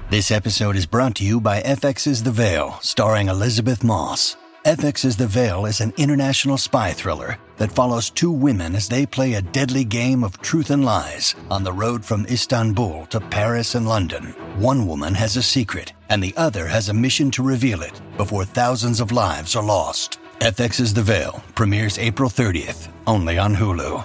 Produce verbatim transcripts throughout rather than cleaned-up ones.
This episode is brought to you by F X's The Veil, starring Elizabeth Moss. F X's The Veil is an international spy thriller that follows two women as they play a deadly game of truth and lies on the road from Istanbul to Paris and London. One woman has a secret, and the other has a mission to reveal it before thousands of lives are lost. F X's The Veil premieres April thirtieth, only on Hulu.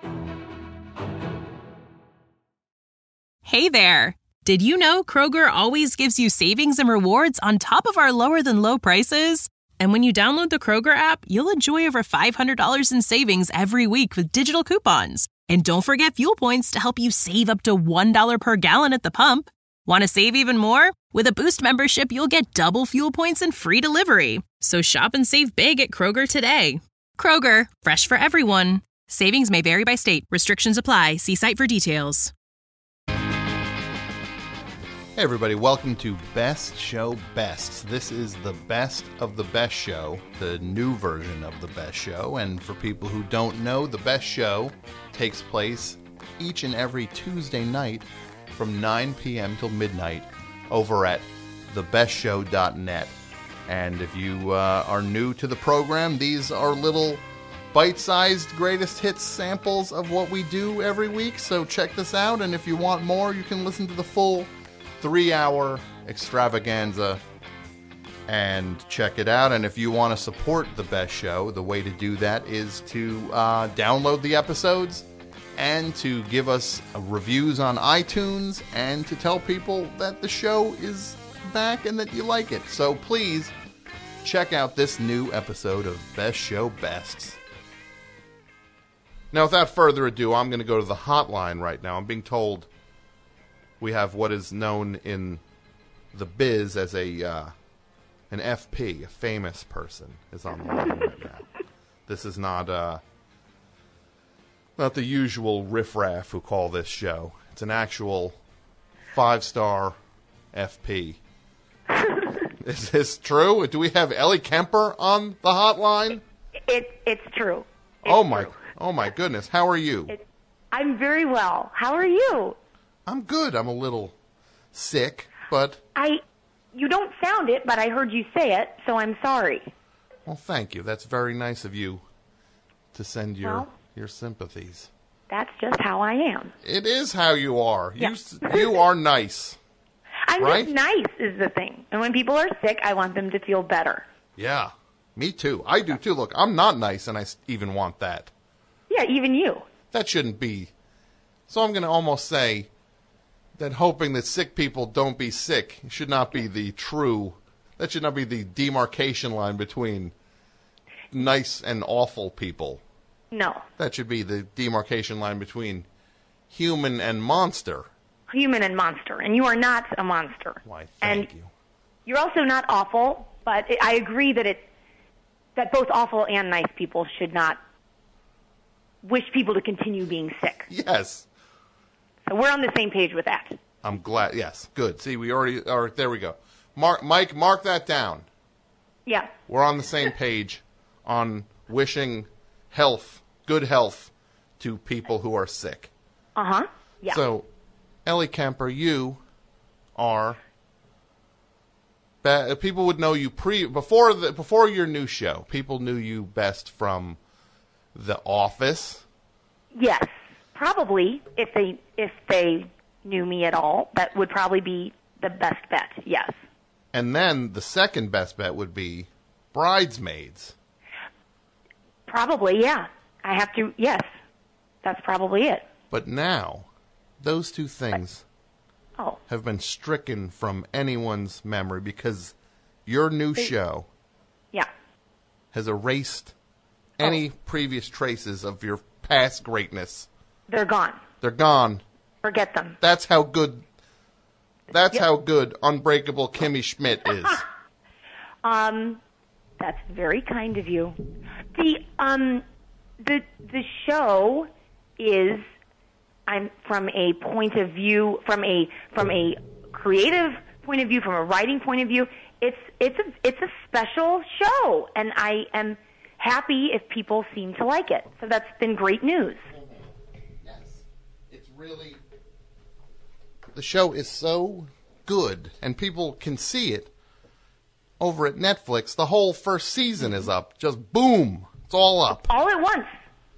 Hey there! Did you know Kroger always gives you savings and rewards on top of our lower-than-low prices? And when you download the Kroger app, you'll enjoy over five hundred dollars in savings every week with digital coupons. And don't forget fuel points to help you save up to one dollar per gallon at the pump. Want to save even more? With a Boost membership, you'll get double fuel points and free delivery. So shop and save big at Kroger today. Kroger, fresh for everyone. Savings may vary by state. Restrictions apply. See site for details. Hey everybody, welcome to Best Show Best. This is the best of the best show, the new version of the best show. And for people who don't know, the best show takes place each and every Tuesday night from nine p.m. till midnight over at the best show dot net. And if you uh, are new to the program, these are little bite-sized greatest hits samples of what we do every week. So check this out, and if you want more, you can listen to the full three-hour extravaganza and check it out. And if you want to support the best show, the way to do that is to uh, download the episodes and to give us uh, reviews on iTunes and to tell people that the show is back and that you like it. So please check out this new episode of Best Show Bests. Now, without further ado, I'm going to go to the hotline right now. I'm being told we have what is known in the biz as a uh, an F P, a famous person, is on the line right now. This is not uh, not the usual riffraff who call this show. It's an actual five-star F P. Is this true? Do we have Ellie Kemper on the hotline? It, it's true. It's oh my! true. Oh my goodness! How are you? It, I'm very well. How are you? I'm good. I'm a little sick, but... I, you don't sound it, but I heard you say it, so I'm sorry. Well, thank you. That's very nice of you to send your well, your sympathies. That's just how I am. It is how you are. Yeah. You you are nice. I'm right? just nice is the thing. And when people are sick, I want them to feel better. Yeah, me too. I do too. Look, I'm not nice, and I even want that. Yeah, even you. That shouldn't be. So I'm going to almost say that hoping that sick people don't be sick should not be the true, that should not be the demarcation line between nice and awful people. No. That should be the demarcation line between human and monster. Human and monster. And you are not a monster. Why, thank and you. You're also not awful, but I agree that it, that both awful and nice people should not wish people to continue being sick. Yes. So we're on the same page with that. I'm glad. Yes, good. See, we already are. There we go. Mark, Mike, mark that down. Yeah. We're on the same page on wishing health, good health, to people who are sick. Uh-huh. Yeah. So, Ellie Kemper, you are... Be- people would know you pre before the before your new show. People knew you best from The Office. Yes. Probably, if they if they knew me at all, that would probably be the best bet, yes. And then the second best bet would be Bridesmaids. Probably, yeah. I have to, yes. That's probably it. But now, those two things oh. have been stricken from anyone's memory because your new they, show yeah. has erased any oh. previous traces of your past greatness. They're gone. They're gone. Forget them. That's how good. That's yep. how good Unbreakable Kimmy Schmidt is. um, that's very kind of you. The um, the the show is, I'm from a point of view, from a from a creative point of view, from a writing point of view. It's it's a it's a special show, and I am happy if people seem to like it. So that's been great news. Really, the show is so good, and people can see it over at Netflix. The whole first season is up. Just boom. It's all up. All at once.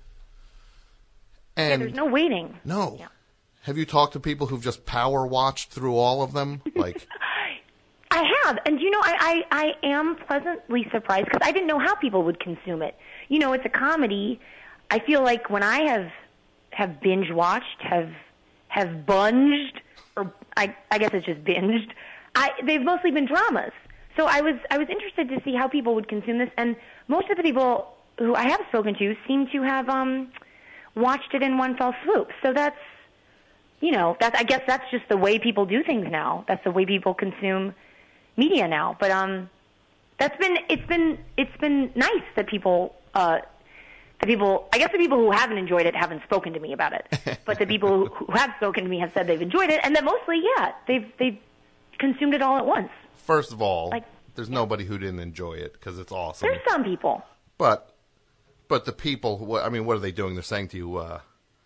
And yeah, there's no waiting. No. Yeah. Have you talked to people who've just power watched through all of them? Like, I have. And, you know, I, I, I am pleasantly surprised because I didn't know how people would consume it. You know, it's a comedy. I feel like when I have have binge watched, have have bunged, or I, I guess it's just binged, I, they've mostly been dramas. So I was I was interested to see how people would consume this, and most of the people who I have spoken to seem to have um, watched it in one fell swoop. So that's, you know, that I guess that's just the way people do things now. That's the way people consume media now. But um, that's been it's been it's been nice that people uh, the people I guess the people who haven't enjoyed it haven't spoken to me about it. But the people who, who have spoken to me have said they've enjoyed it, and that mostly, yeah, they've they've consumed it all at once. First of all, like, there's nobody who didn't enjoy it because it's awesome. There's some people. But, but the people, who, I mean, what are they doing? They're saying to you, uh,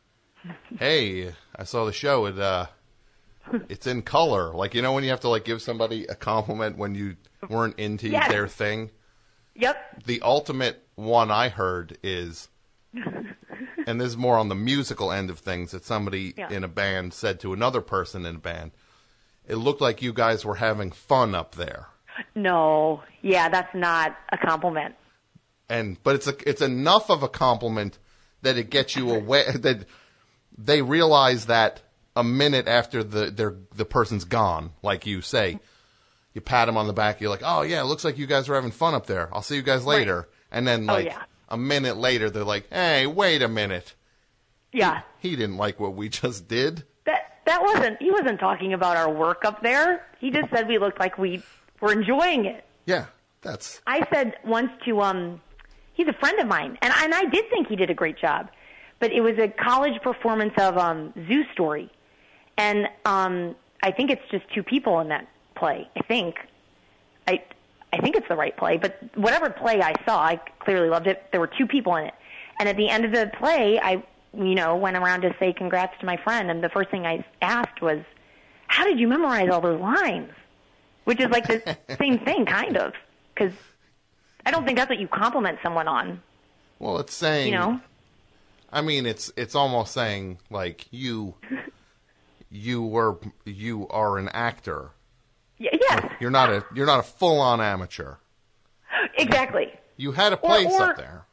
hey, I saw the show. It, uh, it's in color. Like, you know when you have to, like, give somebody a compliment when you weren't into yes. their thing? Yep. The ultimate one I heard is, and this is more on the musical end of things, that somebody yeah. in a band said to another person in a band, it looked like you guys were having fun up there. No, yeah, that's not a compliment. And but it's a, it's enough of a compliment that it gets you away. That they realize that a minute after the their the person's gone, like you say, you pat them on the back. You're like, oh yeah, it looks like you guys are having fun up there. I'll see you guys later. Right. And then oh, like yeah. a minute later, they're like, hey, wait a minute. Yeah, he, he didn't like what we just did. That that wasn't. He wasn't talking about our work up there. He just said we looked like we were enjoying it. Yeah, that's. I said once to um, he's a friend of mine, and and I did think he did a great job, but it was a college performance of um, Zoo Story, and um, I think it's just two people in that play. I think, I I think it's the right play, but whatever play I saw, I clearly loved it. There were two people in it, and at the end of the play, I. you know, went around to say congrats to my friend, and the first thing I asked was, how did you memorize all those lines? Which is like the same thing, kind of, because I don't think that's what you compliment someone on. Well, it's saying, you know, I mean, it's it's almost saying, like, you you were you are an actor. Yeah, yes. You're not a you're not a full-on amateur. Exactly. You had a place or, or, up there.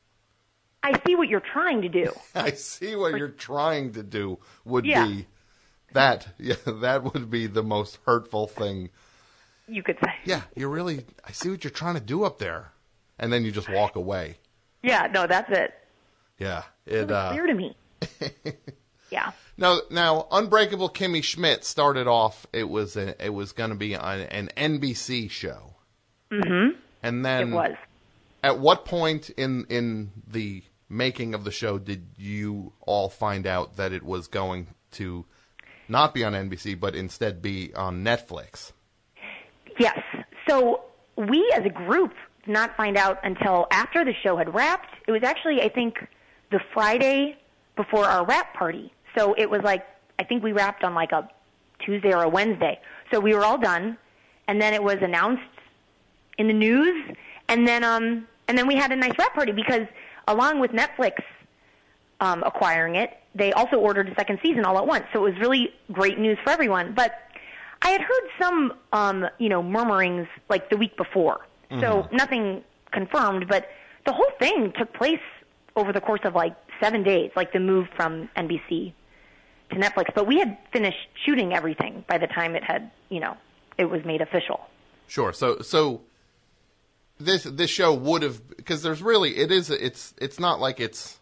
I see what you're trying to do. I see what you're trying to do would yeah. be that. Yeah, that would be the most hurtful thing you could say. Yeah, you really. I see what you're trying to do up there, and then you just walk away. Yeah, no, that's it. Yeah, it. It's really uh, clear to me. Yeah. Now, now, Unbreakable Kimmy Schmidt started off. It was a, it was going to be on an N B C show. Mm-hmm. And then it was. At what point in in the making of the show did you all find out that it was going to not be on N B C, but instead be on Netflix? Yes. So we as a group did not find out until after the show had wrapped. It was actually, I think, the Friday before our wrap party. So it was like, I think we wrapped on like a Tuesday or a Wednesday. So we were all done, and then it was announced in the news, and then um, and then we had a nice wrap party because along with Netflix um, acquiring it, they also ordered a second season all at once. So it was really great news for everyone. But I had heard some, um, you know, murmurings like the week before. Mm-hmm. So nothing confirmed, but the whole thing took place over the course of like seven days, like the move from N B C to Netflix. But we had finished shooting everything by the time it had, you know, it was made official. Sure. So, so this this show would have, because there's really it is it's it's not like it's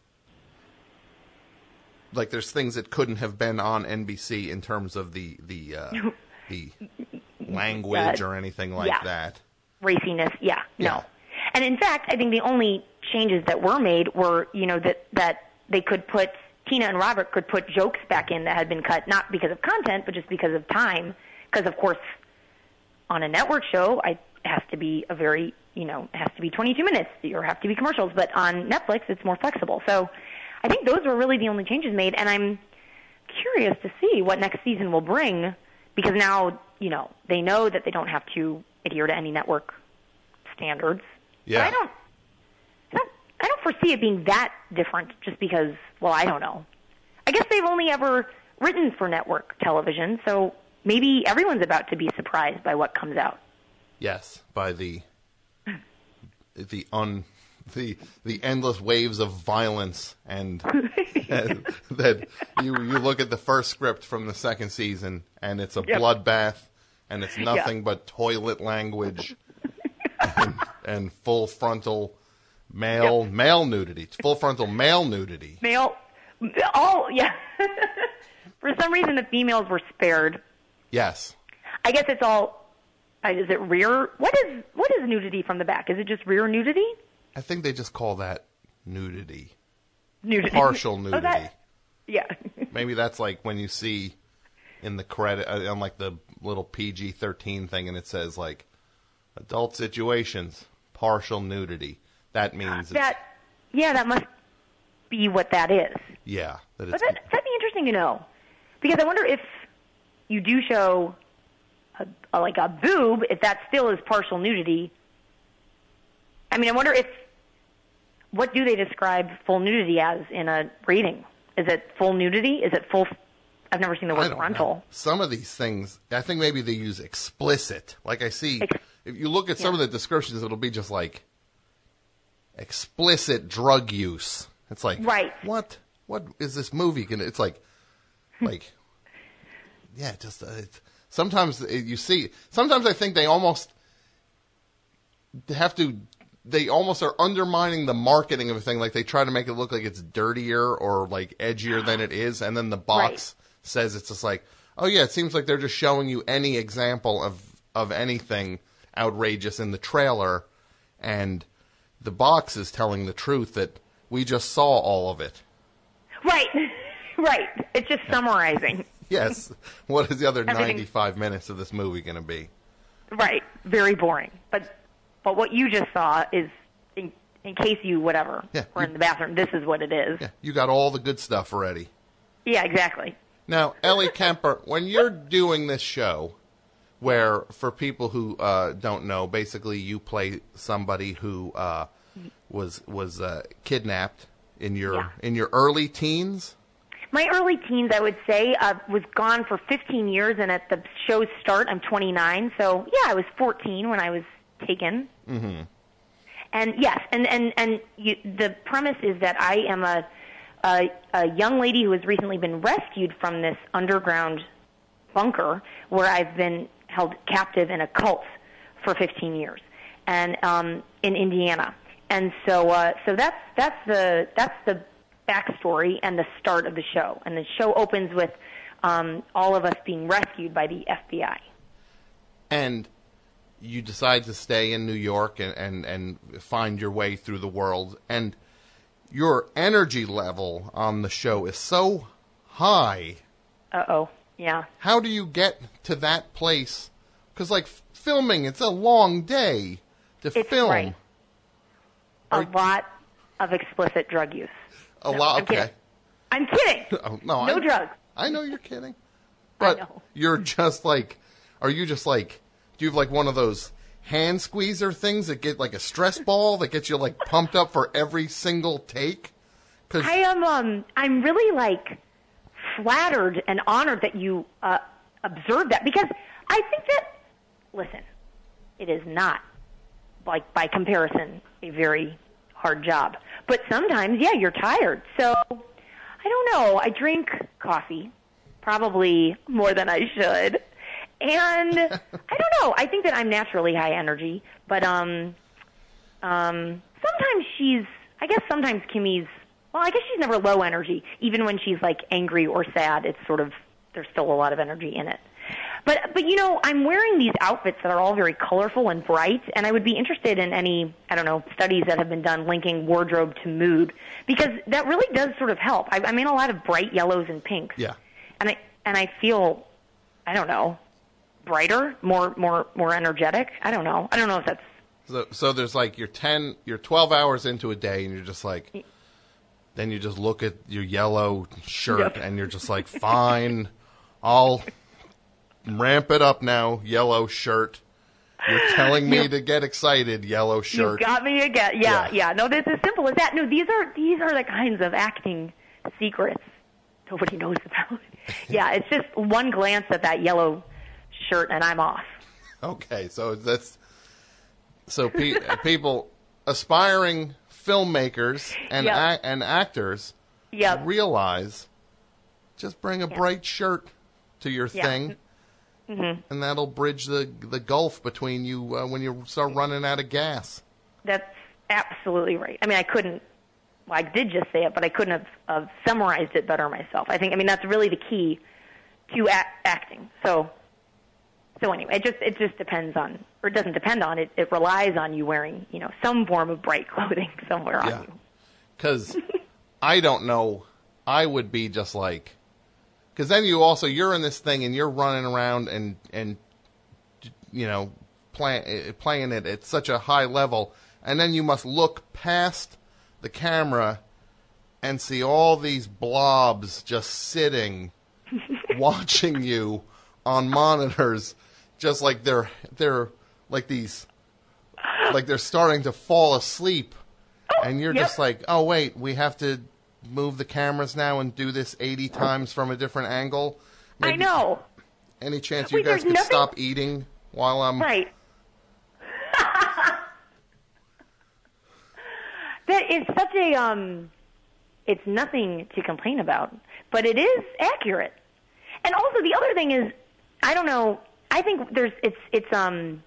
like there's things that couldn't have been on N B C in terms of the the uh, the language uh, or anything like yeah. that. Raciness, yeah, yeah, no. And in fact, I think the only changes that were made were, you know, that that they could put Tina and Robert could put jokes back in that had been cut, not because of content, but just because of time. Because of course, on a network show, I, it has to be a very, you know, it has to be twenty-two minutes, or have to be commercials. But on Netflix, it's more flexible. So I think those were really the only changes made, and I'm curious to see what next season will bring, because now, you know, they know that they don't have to adhere to any network standards. Yeah. But I don't, I don't, I don't foresee it being that different just because, well, I don't know. I guess they've only ever written for network television, so maybe everyone's about to be surprised by what comes out. Yes, by the the un the the endless waves of violence and, and that you you look at the first script from the second season and it's a Yep. bloodbath and it's nothing Yeah. but toilet language and, and full frontal male Yep. male nudity, full frontal male nudity. Male, oh, yeah. For some reason, the females were spared. Yes. I guess it's all, uh, is it rear? What is what is nudity from the back? Is it just rear nudity? I think they just call that nudity. Nudity. Partial Oh, nudity. that- yeah. Maybe that's like when you see in the credit, uh, on like the little P G thirteen thing, and it says like adult situations, partial nudity. That means it's, That, yeah, that must be what that is. yeah, that But it's that, that'd be interesting to know. Because I wonder if you do show a, a, like a boob, if that still is partial nudity. I mean, I wonder if, what do they describe full nudity as in a rating? Is it full nudity? Is it full, I've never seen the I word don't frontal. know. Some of these things, I think maybe they use explicit. Like I see, Ex- if you look at some yeah. of the descriptions, it'll be just like explicit drug use. It's like, Right. what? What is this movie gonna? It's like, like, yeah, just uh, it's, sometimes it, you see. Sometimes I think they almost have to. They almost are undermining the marketing of a thing. Like they try to make it look like it's dirtier or like edgier than it is, and then the box Right. says it's just like, oh yeah, it seems like they're just showing you any example of of anything outrageous in the trailer, and the box is telling the truth that we just saw all of it. Right, right. It's just summarizing. Yes. What is the other Everything- ninety-five minutes of this movie going to be? Right, very boring. But but what you just saw is, in, in case you, whatever, Yeah, were you- in the bathroom, this is what it is. Yeah, you got all the good stuff already. Yeah, exactly. Now, Ellie Kemper, when you're doing this show, where for people who uh, don't know, basically you play somebody who uh, was was uh, kidnapped in your Yeah. in your early teens. My early teens, I would say, uh, was gone for fifteen years, and at the show's start, I'm twenty-nine. So, yeah, I was fourteen when I was taken. Mm-hmm. And, yes, and, and, and you, the premise is that I am a, a, a young lady who has recently been rescued from this underground bunker where I've been held captive in a cult for fifteen years, and um, in Indiana. And so, uh, so that's that's the that's the backstory and the start of the show. And the show opens with um, all of us being rescued by the F B I. And you decide to stay in New York and, and, and find your way through the world. And your energy level on the show is so high. Uh oh, yeah. How do you get to that place? Because, like, f- filming, it's a long day to It's film. right. A Are- lot of explicit drug use. A No, lot, I'm okay. kidding. I'm kidding. Oh, no, No I, drugs. I know you're kidding. But know. you're just like, are you just like, do you have like one of those hand squeezer things that get like a stress ball that gets you like pumped up for every single take? 'Cause I am. Um, I'm really like flattered and honored that you uh, observed that, because I think that. Listen, it is not, like by comparison, a very hard job. But sometimes, yeah, you're tired. So I don't know. I drink coffee, probably more than I should, and I don't know. I think that I'm naturally high energy, but um, um, sometimes she's. I guess sometimes Kimmy's. Well, I guess she's never low energy. Even when she's like angry or sad, it's sort of there's still a lot of energy in it. But but you know, I'm wearing these outfits that are all very colorful and bright, and I would be interested in any I don't know studies that have been done linking wardrobe to mood, because that really does sort of help. I, I'm in a lot of bright yellows and pinks. Yeah. And I and I feel I don't know brighter, more more more energetic. I don't know. I don't know if that's So, so there's like you're ten, you're twelve hours into a day, and you're just like, then you just look at your yellow shirt, Yep. and you're just like, fine, I'll, ramp it up now, yellow shirt. You're telling me you, to get excited, yellow shirt. You got me again. Yeah, yeah, yeah. No, this is simple as that. No, these are these are the kinds of acting secrets nobody knows about. Yeah, it's just one glance at that yellow shirt and I'm off. Okay, so that's so pe- people, aspiring filmmakers and yep. a- and actors yep. realize just bring a yep. bright shirt to your yeah. thing. Mm-hmm. And that'll bridge the the gulf between you uh, when you start running out of gas. That's absolutely right. I mean, I couldn't, well, I did just say it, but I couldn't have, have summarized it better myself. I think, I mean, that's really the key to act, acting. So, so anyway, it just it just depends on, or it doesn't depend on, it It relies on you wearing, you know, some form of bright clothing somewhere yeah. on you. Because I don't know, I would be just like, because then you also, you're in this thing and you're running around and, and you know, play, playing it at such a high level. And then you must look past the camera and see all these blobs just sitting, watching you on monitors, just like they're, they're like these, like they're starting to fall asleep. And you're yep. just like, oh, wait, we have to move the cameras now and do this eighty times from a different angle. Maybe, I know. Any chance you Wait, guys could nothing... stop eating while I'm... Right. That is such a, um, it's nothing to complain about, but it is accurate. And also the other thing is, I don't know, I think there's, it's, it's, um,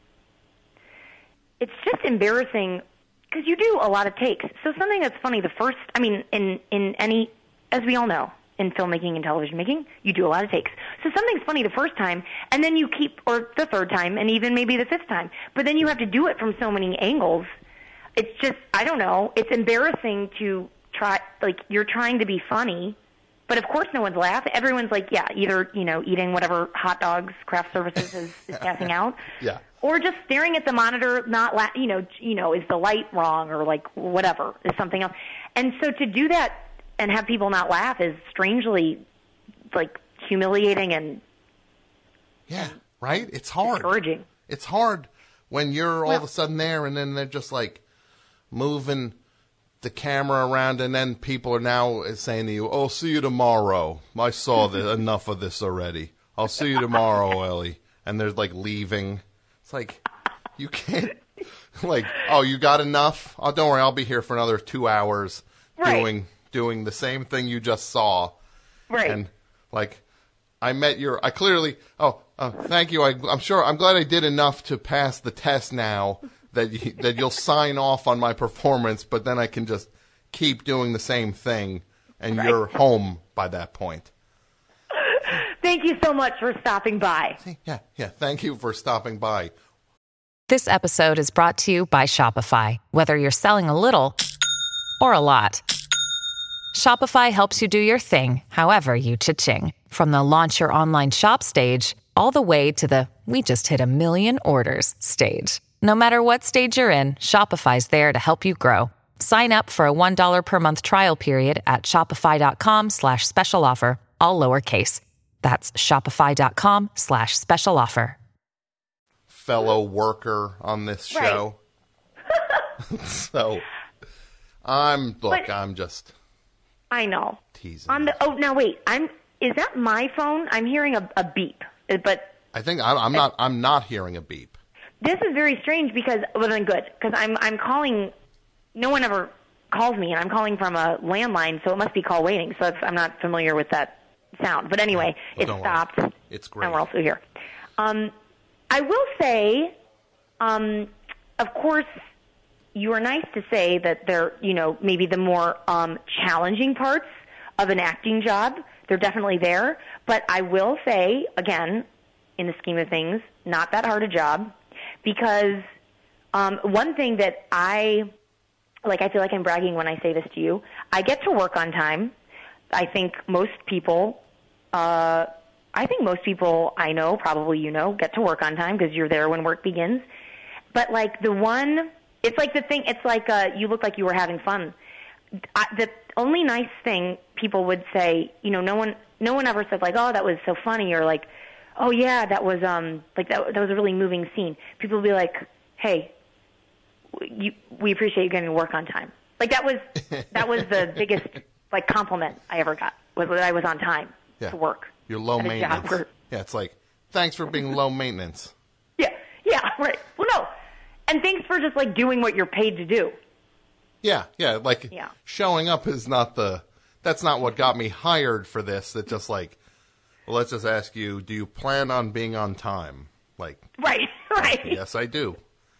it's just embarrassing because you do a lot of takes. So something that's funny, the first, I mean, in, in any, as we all know, in filmmaking and television making, you do a lot of takes. So something's funny the first time, and then you keep, or the third time, and even maybe the fifth time. But then you have to do it from so many angles. It's just, I don't know, it's embarrassing to try, like, you're trying to be funny, but of course no one's laughing. Everyone's like, yeah, either, you know, eating whatever hot dogs craft services is, is passing out. Yeah. Or just staring at the monitor, not, la- you know, you know, is the light wrong or like whatever, is something else. And so to do that and have people not laugh is strangely like humiliating and yeah, right? It's hard. Discouraging. It's hard when you're all well, of a sudden there and then they're just like moving the camera around and then people are now saying to you, "Oh, see you tomorrow. I saw the, enough of this already. I'll see you tomorrow, Ellie." And they're like leaving. It's like, you can't, like, oh, you got enough? Oh, don't worry, I'll be here for another two hours right. doing doing the same thing you just saw. Right. And, like, I met your, I clearly, oh, uh, thank you. I, I'm sure, I'm glad I did enough to pass the test now that, you, that you'll sign off on my performance, but then I can just keep doing the same thing, and right. you're home by that point. Thank you so much for stopping by. Yeah, yeah. Thank you for stopping by. This episode is brought to you by Shopify. Whether you're selling a little or a lot, Shopify helps you do your thing, however you cha-ching. From the launch your online shop stage, all the way to the we just hit a million orders stage. No matter what stage you're in, Shopify's there to help you grow. Sign up for a one dollar per month trial period at shopify.com slash special offer, all lowercase. That's shopify.com slash special offer. Fellow worker on this show. Right. So, I'm, look, but, I'm just I know. Teasing. On the, oh, now wait, I'm, is that my phone? I'm hearing a, a beep, but. I think I'm, I'm not, I'm not hearing a beep. This is very strange because, well then good, because I'm, I'm calling, no one ever calls me and I'm calling from a landline, so it must be call waiting, so it's, I'm not familiar with that sound. But anyway, well, it stopped. Worry. It's great. And we're also here. Um, I will say, um, of course, you are nice to say that they're, you know, maybe the more um, challenging parts of an acting job, they're definitely there. But I will say, again, in the scheme of things, not that hard a job, because um, one thing that I, like, I feel like I'm bragging when I say this to you, I get to work on time. I think most people, uh, I think most people I know, probably you know, get to work on time because you're there when work begins. But like the one, it's like the thing, it's like uh, you look like you were having fun. I, the only nice thing people would say, you know, no one, no one ever said like, oh, that was so funny, or like, oh yeah, that was um like that that was a really moving scene. People would be like, hey, you, we appreciate you getting to work on time. Like that was that was the biggest like compliment I ever got, was that I was on time yeah. to work. You're low at a maintenance. job where- Yeah, it's like, thanks for being low maintenance. Yeah, yeah, right. Well, no, and thanks for just like doing what you're paid to do. Yeah, yeah, like Yeah. showing up is not the, that's not what got me hired for this. That just like, well, let's just ask you, do you plan on being on time? Like, Right, right. yes, I do.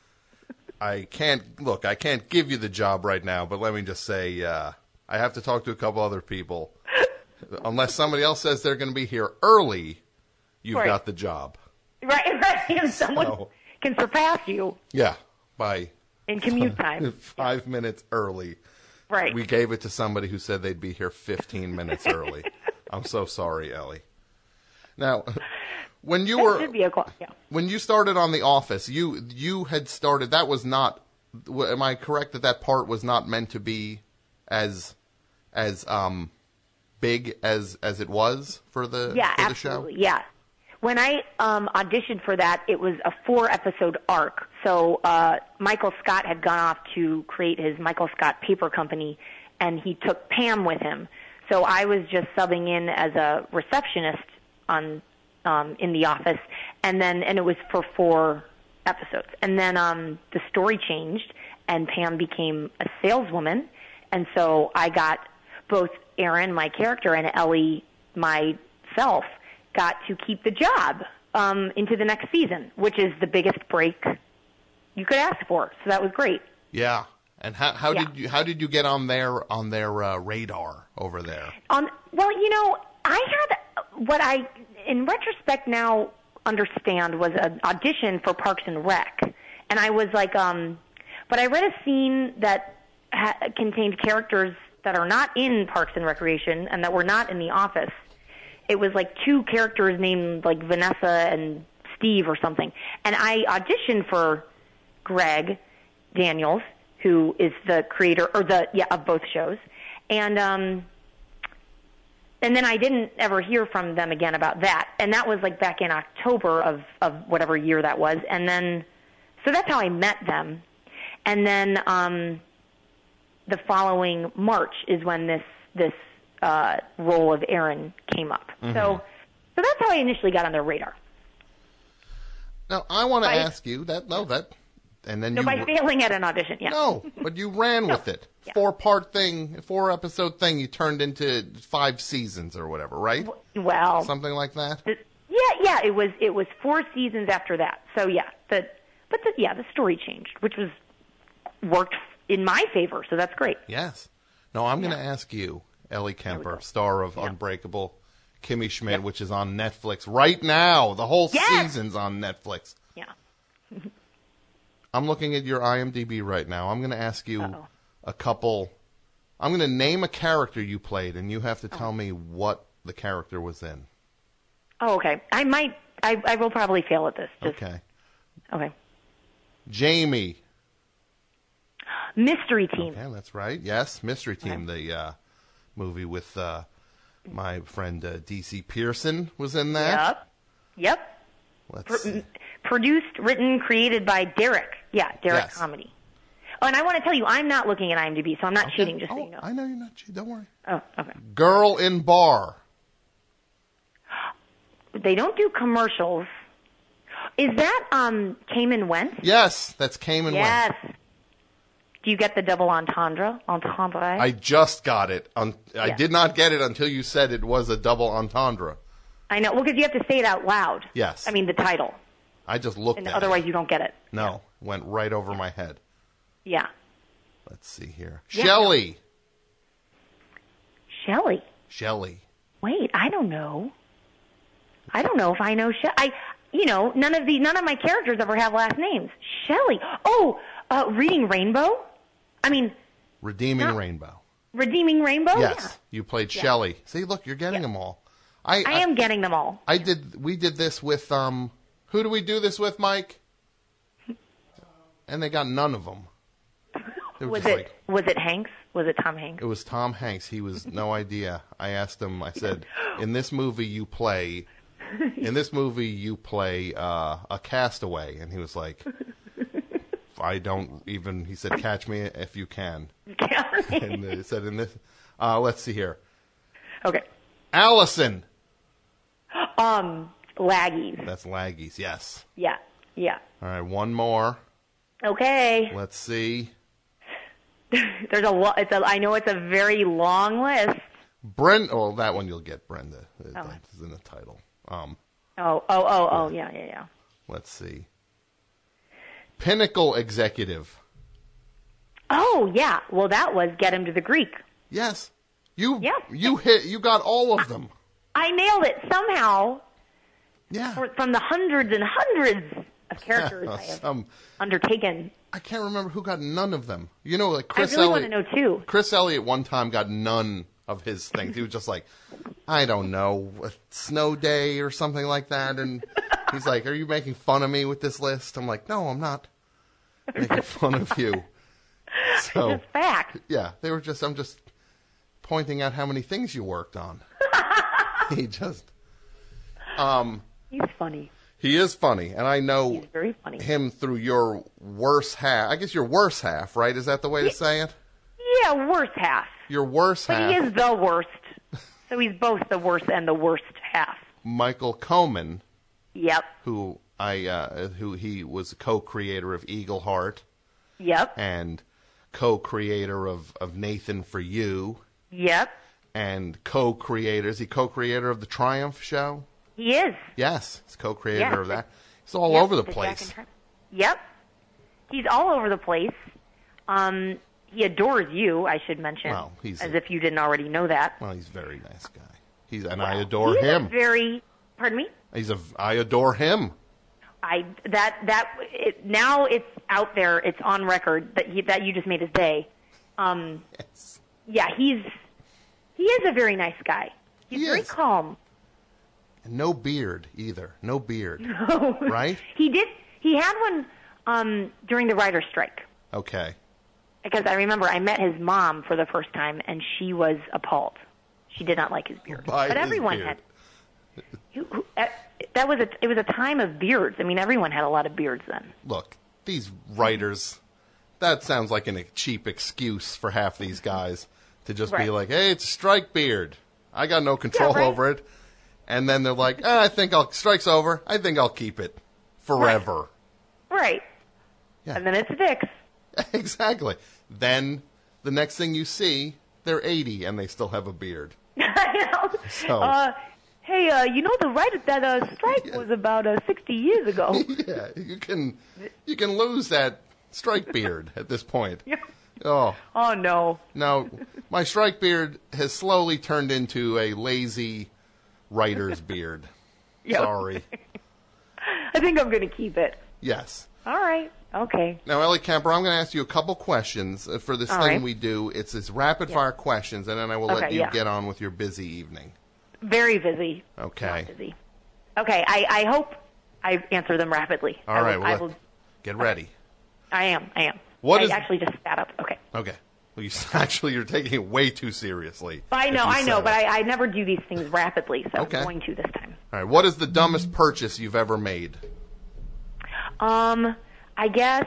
I can't, look, I can't give you the job right now, but let me just say, uh, I have to talk to a couple other people. Unless somebody else says they're going to be here early, you've Right. got the job. Right, right. And someone So- can surpass you Yeah, by in commute time. five minutes early. Right. We gave it to somebody who said they'd be here fifteen minutes early. I'm so sorry, Ellie. Now, when you That were should be a call. Yeah. when you started on The Office, you you had started. That was not. w- Am I correct that that part was not meant to be as as um big as as it was for the Yeah, for the absolutely. show? Yeah. When I um, auditioned for that, it was a four-episode arc. So uh, Michael Scott had gone off to create his Michael Scott Paper Company, and he took Pam with him. So I was just subbing in as a receptionist on um, in the office, and then and it was for four episodes. And then um, the story changed, and Pam became a saleswoman, and so I got both Erin, my character, and Ellie, myself, got to keep the job um, into the next season, which is the biggest break you could ask for. So that was great. Yeah. And how how Yeah. did you how did you get on their on their uh, radar over there? On well, you know, I had what I, in retrospect, now understand was an audition for Parks and Rec, and I was like, um, but I read a scene that ha- contained characters that are not in Parks and Recreation and that were not in The Office. It was like two characters named like Vanessa and Steve or something, and I auditioned for Greg Daniels, who is the creator or the yeah of both shows, and um, and then I didn't ever hear from them again about that, and that was like back in October of of whatever year that was, and then so that's how I met them, and then um, the following March is when this this uh, role of Erin came up. Mm-hmm. So so that's how I initially got on their radar. Now I want to By- ask you that no that. And then No, you by failing at an audition, yeah. No, but you ran with it. Yeah. Four part thing, four episode thing. You turned into five seasons or whatever, right? Well, Something like that. the, yeah, yeah. It was it was four seasons after that. So yeah, the but the, yeah, the story changed, which was worked in my favor. So that's great. Yes. No, I'm going to ask you, Ellie Kemper, star of Yeah. Unbreakable Kimmy Schmidt, yep. which is on Netflix right now. The whole yes! season's on Netflix. Yeah. I'm looking at your I M D B right now. I'm going to ask you Uh-oh. a couple. I'm going to name a character you played, and you have to tell oh. me what the character was in. Oh, okay. I might. I, I will probably fail at this. Just, okay. Okay. Jamie. Mystery Team. Okay, that's right. Yes, Mystery Team, okay. the uh, movie with uh, my friend uh, D C Pearson was in that. Yep. Yep. Let's Pro- see. Produced, written, created by Derek. Yeah, Derek yes. Comedy. Oh, and I want to tell you, I'm not looking at I M D B, so I'm not okay. cheating, just oh, so you know. I know you're not cheating. Don't worry. Oh, okay. Girl in Bar. They don't do commercials. Is that um, Cayman Wentz? Yes, that's Cayman yes. Wentz. Do you get the double entendre? Entendre? I just got it. Un- I yeah. did not get it until you said it was a double entendre. I know. Well, because you have to say it out loud. Yes. I mean, the title. I just looked and at otherwise it. Otherwise, you don't get it. No, yeah. went right over my head. Yeah. Let's see here. Yeah. Shelley. Shelley. Shelley. Wait, I don't know. I don't know if I know Shelley. I, you know, none of the none of my characters ever have last names. Shelley. Oh, uh, Reading Rainbow. I mean, Redeeming not, Rainbow. Redeeming Rainbow. Yes, yeah. you played yeah. Shelley. See, look, you're getting yeah. them all. I, I, I am getting them all. I did. We did this with um. Who do we do this with, Mike? And they got none of them. It was was it like, was it Hanks? Was it Tom Hanks? It was Tom Hanks. He was no idea. I asked him. I said, "In this movie, you play in this movie you play uh, a castaway. And he was like, I don't even, he said, catch me if you can. And he said in this, uh, let's see here. Okay. Allison. Um, Laggies. That's Laggies, yes. Yeah, yeah. All right, one more. Okay. Let's see. There's a lot. It's a. I know it's a very long list. Brenda. Well, that one you'll get, Brenda. Oh. That's in the title. Um. Oh, oh, oh, oh, yeah, yeah, yeah. Let's see. Pinnacle executive. Oh, yeah. Well, that was Get Him to the Greek. Yes. You. Yeah. You hit. You got all of them. I nailed it somehow. Yeah. For, from the hundreds and hundreds of characters I have Some, undertaken. I can't remember who got none of them. You know, like Chris I really Elliott. want to know too. Chris Elliott one time got none of his things. He was just like, I don't know, a snow day or something like that. And he's like, are you making fun of me with this list? I'm like, no, I'm not making fun of you. So, It's just fact. yeah, they were just, I'm just pointing out how many things you worked on. He just, um, He's funny. he is funny. And I know He's very funny. him through your worse half. I guess your worse half, right? Is that the way to say it? Yeah, worst half. Your worse But half. he is the worst. So he's both the worst and the worst half. Michael Coman, Yep. who I uh, who he was co-creator of Eagle Heart Yep. and co-creator of, of Nathan for You Yep. and co-creator. Is he co-creator of the Triumph show? He is. Yes, he's co-creator Yeah. of that. He's all Yep, over the Jack place. and Trent. Yep. He's all over the place. Um, he adores you, I should mention. Well, he's as a- if you didn't already know that. Well, he's a very nice guy. He's and I adore He's a him. very, pardon me? He's a I adore him. I that that it, now it's out there. It's on record that he, that you just made his day. Um, Yes. yeah, he's he is a very nice guy. He's He very is. calm. And no beard either. No beard. Right? He did. He had one um, during the writer's strike. Okay. Because I remember I met his mom for the first time, and she was appalled. She did not like his beard. By but his everyone beard. had. Who, who, uh, that was a. It was a time of beards. I mean, everyone had a lot of beards then. Look, these writers, that sounds like a cheap excuse for half these guys to just be Right. like, hey, it's a strike beard. I got no control Yeah, right. over it. And then they're like, eh, I think I'll, strike's over. I think I'll keep it forever. Right. Yeah. And then it sticks. Exactly. Then the next thing you see, they're eighty and they still have a beard. I know. So- Uh, hey, uh, you know the right that uh, strike Yeah. was about uh, sixty years ago. Yeah, you can you can lose that strike beard at this point. Yeah. Oh, Oh no. now my strike beard has slowly turned into a lazy writer's beard. Yep. Sorry. I think I'm going to keep it. Yes. All right. Okay. Now, Ellie Kemper, I'm going to ask you a couple questions uh, for this All thing right. we do. It's this rapid fire questions, and then I will let Okay, you yeah. get on with your busy evening. Very busy. Okay. Not busy. Okay. I, I hope I answer them rapidly. All I right. Will, Well, I, let- will, get ready. I am. I am. What I is- actually just sat up. Okay. Okay. Well, you actually you're taking it way too seriously. I if know. you I know. said But it. I, I never do these things rapidly, so Okay. I'm going to this time. All right. What is the dumbest purchase you've ever made? Um, I guess,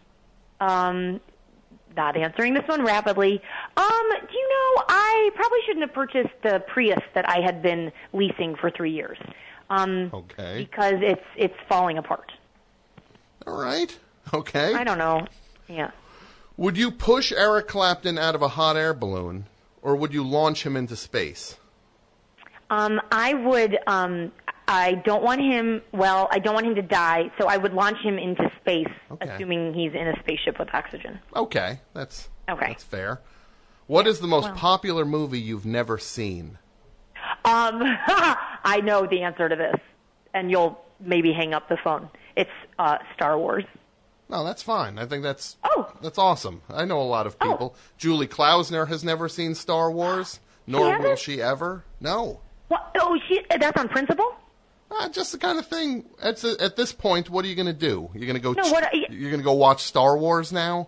um, not answering this one rapidly. Um, do you know, I probably shouldn't have purchased the Prius that I had been leasing for three years. Um, Okay. because it's it's falling apart. All right. Okay. I don't know. Yeah. Would you push Eric Clapton out of a hot air balloon, or would you launch him into space? Um, I would. Um, I don't want him. Well, I don't want him to die, so I would launch him into space, Okay. assuming he's in a spaceship with oxygen. Okay, that's Okay. that's fair. What is the most well. popular movie you've never seen? Um, I know the answer to this, and you'll maybe hang up the phone. It's uh, Star Wars. No, that's fine. I think that's Oh. that's awesome. I know a lot of Oh. people. Julie Klausner has never seen Star Wars, nor will hasn't? she ever. No. What? Oh, she. That's on principle. Uh, just the kind of thing. At, at this point, what are you going to do? You're going to go. No, ch- what I- you're going to go watch Star Wars now?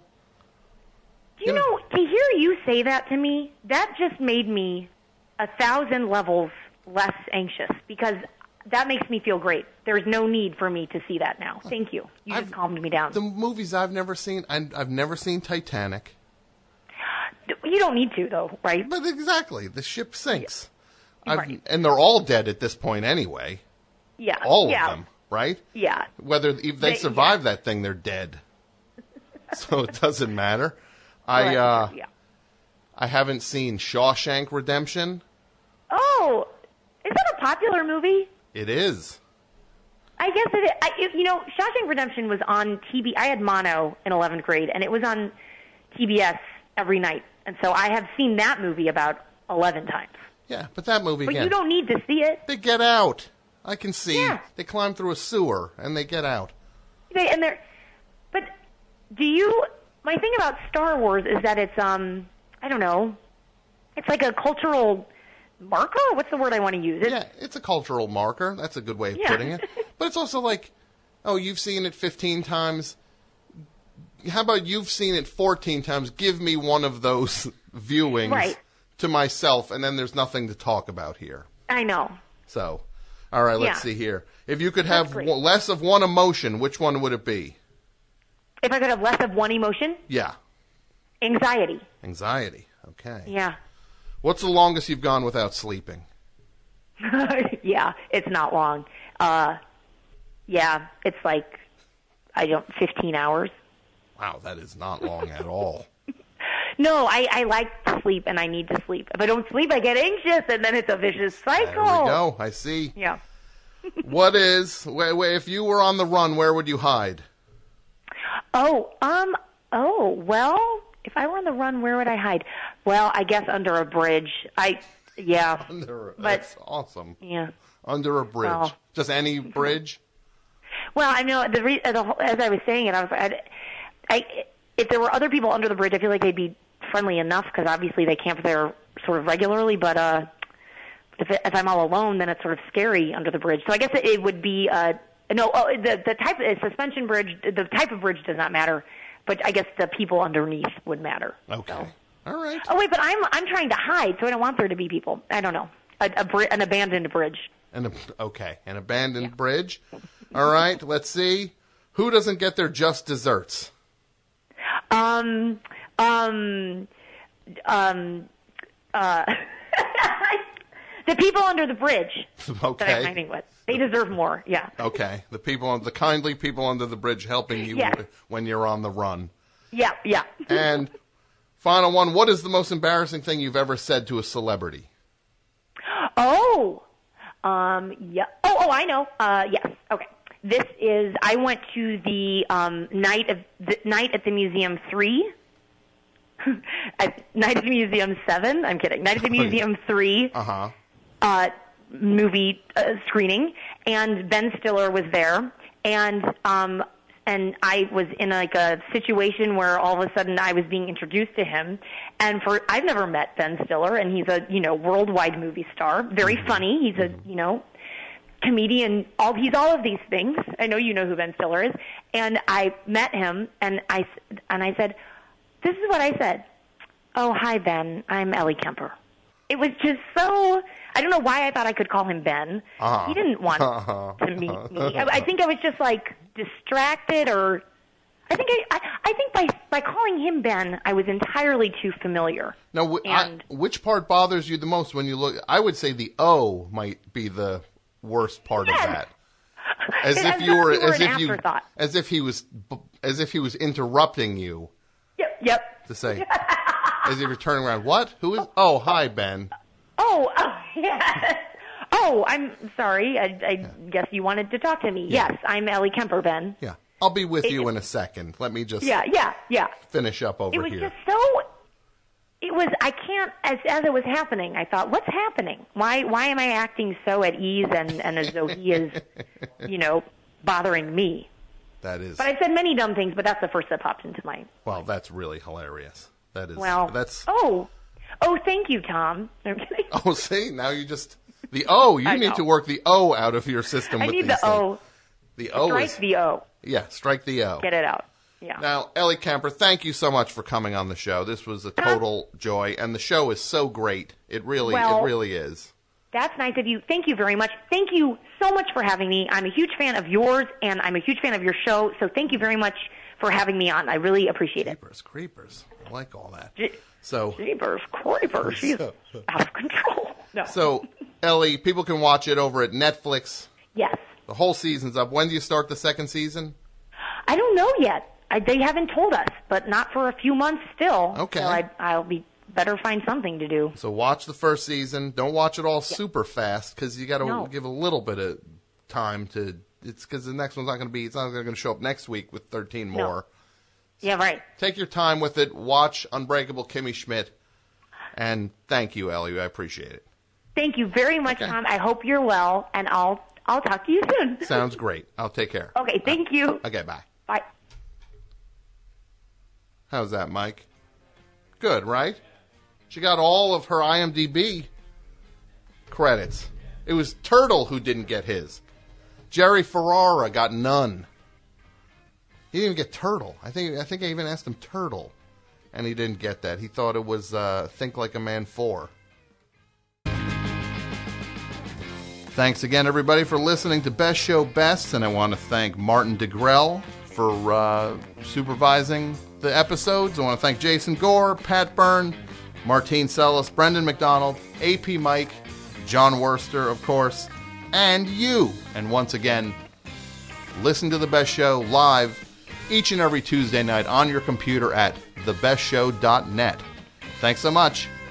Do you Yeah. know? To hear you say that to me, that just made me a thousand levels less anxious because that makes me feel great. There's no need for me to see that now. Thank you. You I've, just calmed me down. The movies I've never seen, I, I've never seen Titanic. You don't need to, though, right? But exactly, the ship sinks. Yeah. I've, Right. And they're all dead at this point anyway. Yeah. All yeah. of them, right? Yeah. Whether if they, They- survive yeah. that thing, they're dead. So it doesn't matter. Right, I uh, yeah. I haven't seen Shawshank Redemption. Oh, is that a popular movie? It is. I guess it is. I, it, you know, Shawshank Redemption was on T V. I had mono in eleventh grade, and it was on T B S every night. And so I have seen that movie about eleven times. Yeah, but that movie But again. you don't need to see it. They get out. I can see. Yeah. They climb through a sewer and they get out. They, and they're, but do you? My thing about Star Wars is that it's um, I don't know, it's like a cultural marker. What's the word I want to use? It's, Yeah, it's a cultural marker. That's a good way of Yeah. putting it. But it's also like, oh, you've seen it fifteen times. How about you've seen it fourteen times? Give me one of those viewings Right. to myself, and then there's nothing to talk about here. I know. So, all right, let's Yeah. see here. If you could have great. w- less of one emotion, which one would it be? If I could have less of one emotion, Yeah, anxiety. anxiety. Okay. Yeah. What's the longest you've gone without sleeping? Yeah, it's not long. Uh, yeah, it's like, I don't, fifteen hours. Wow, that is not long at all. No, I, I like to sleep and I need to sleep. If I don't sleep, I get anxious and then it's a vicious cycle. There we go. I see. Yeah. What is, wh- wh- if you were on the run, where would you hide? Oh, um, oh, well, if I were on the run, where would I hide? Well, I guess under a bridge. I, yeah. Under, But- that's awesome. Yeah. Under a bridge. Well- Just any bridge? Well, I know the, re- the whole- as I was saying it, I was, I, I, if there were other people under the bridge, I feel like they'd be friendly enough because obviously they camp there sort of regularly. But uh, if, it, if I'm all alone, then it's sort of scary under the bridge. So I guess it, it would be uh, no, oh, the the type of suspension bridge, the type of bridge does not matter. But I guess the people underneath would matter. Okay. So. All right. Oh wait, but I'm I'm trying to hide, so I don't want there to be people. I don't know, a, a bri- an abandoned bridge. An, ab- okay, an abandoned bridge. All right, let's see. Who doesn't get their just desserts? Um, um, um, uh, the people under the bridge that I'm Okay. hiding with. They deserve more, yeah. Okay, the people, the kindly people under the bridge helping you Yes. when you're on the run. Yeah, yeah. And final one, what is the most embarrassing thing you've ever said to a celebrity? Oh, um, yeah. Oh, oh, I know. Uh, yes. Okay. This is. I went to the um, night of the night at the Museum three. at, night at the Museum seven. I'm kidding. Night at the Museum three. Uh-huh. Uh movie uh, screening, and Ben Stiller was there, and um, and I was in like a situation where all of a sudden I was being introduced to him, and for I've never met Ben Stiller, and he's a you know worldwide movie star, very funny. He's a you know comedian. All he's all of these things. I know you know who Ben Stiller is, and I met him, and I and I said, this is what I said. Oh, hi Ben, I'm Ellie Kemper. It was just so. I don't know why I thought I could call him Ben. Uh-huh. He didn't want to meet me. I, I think I was just like distracted, or I think I, I, I think by by calling him Ben, I was entirely too familiar. Now, wh- I, And- which part bothers you the most when you look? I would say the O might be the worst part Yes. of that. As As if you though were, you were as an if you, afterthought. as if he was, as if he was interrupting you Yep. Yep. to say, as if you're turning around. What? Who is? Oh, hi, Ben. Oh, oh yes. Oh, I'm sorry. I, I guess you wanted to talk to me. Yeah. Yes, I'm Ellie Kemper, Ben. Yeah, I'll be with It- you in a second. Let me just Yeah, yeah, yeah. finish up over It was here. just so. It was. I can't. As as it was happening, I thought, "What's happening? Why? Why am I acting so at ease and and as though he is, you know, bothering me?" That is. But I've said many dumb things, but that's the first that popped into my. Well, that's really hilarious. That is. Well, That's. oh, oh, thank you, Tom. I'm kidding. Oh, see, now you just the O. You I need know. to work the O out of your system. I with need these the things. O. The O Strike is the O. yeah. Strike the O. Get it out. Yeah. Now, Ellie Kemper, thank you so much for coming on the show. This was a total joy, and the show is so great. It really, Well- it really is. That's nice of you. Thank you very much. Thank you so much for having me. I'm a huge fan of yours, and I'm a huge fan of your show, so thank you very much for having me on. I really appreciate it. Creepers, creepers. I like all that. G- So, Jeepers, creepers. She's so, out of control. No. so, Ellie, people can watch it over at Netflix. Yes. The whole season's up. When do you start the second season? I don't know yet. I, they haven't told us, but not for a few months still. Okay. So I, I'll be better find something to do. So watch the first season. Don't watch it all super fast because you got to No. give a little bit of time to. It's because the next one's not going to be. It's not going to show up next week with thirteen more. No. Yeah, right. Take your time with it. Watch Unbreakable Kimmy Schmidt, and thank you, Ellie. I appreciate it. Thank you very much, Okay. Tom. I hope you're well, and I'll I'll talk to you soon. Sounds great. I'll take care. Okay, thank you. Okay, bye. Bye. How's that, Mike? Good, right? She got all of her IMDb credits. It was Turtle who didn't get his. Jerry Ferrara got none. He didn't even get Turtle. I think I think I even asked him Turtle, and he didn't get that. He thought it was uh, Think Like a Man four. Thanks again, everybody, for listening to Best Show Best, and I want to thank Martin DeGrell for uh, supervising the episodes. I want to thank Jason Gore, Pat Byrne, Martine Sellis, Brendan McDonald, A P Mike, John Worster, of course, and you. And once again, listen to The Best Show live each and every Tuesday night on your computer at the best show dot net. Thanks so much.